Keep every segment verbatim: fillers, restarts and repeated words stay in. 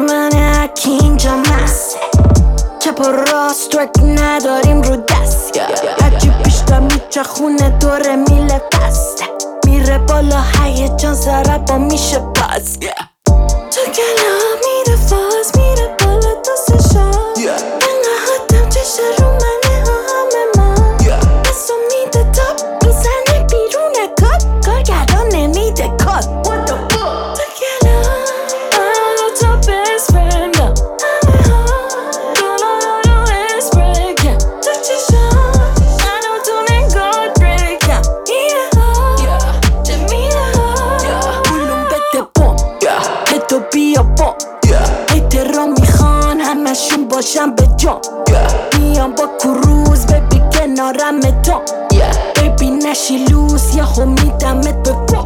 منه اکی اینجا مسته چپ و راست رک نداریم رو دست هرچی بیشتر میچخونه دوره میله بسته میره بالا هیجان ضربا میشه باز تو کلام میره فاز میره بالا دوستشا انقه حدم چشه رو منه ها همه ما بسو میده تاپ میزنه بیرون کات کارگردان نمیده کات تو کلام منو تا بست فرندم همه ها دلارا رو اسپرکم تو چشم منو تو نگاه بریکم ایه ها چه میره ها بولون بده بوم تو بیا با احترام میخوان همشون باشن به جان میام با کروز ببی کنارم تو ببی نشی لوس یهو میدمت به پا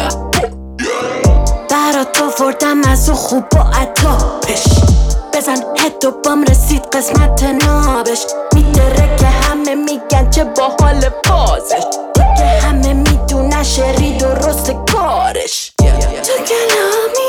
برا تو فردم از او خوب با عطابش بزن هدو بام رسید قسمت نابش میدره که همه میگن چه با حال بازش که همه میدونن شری درست کارش تو کلامی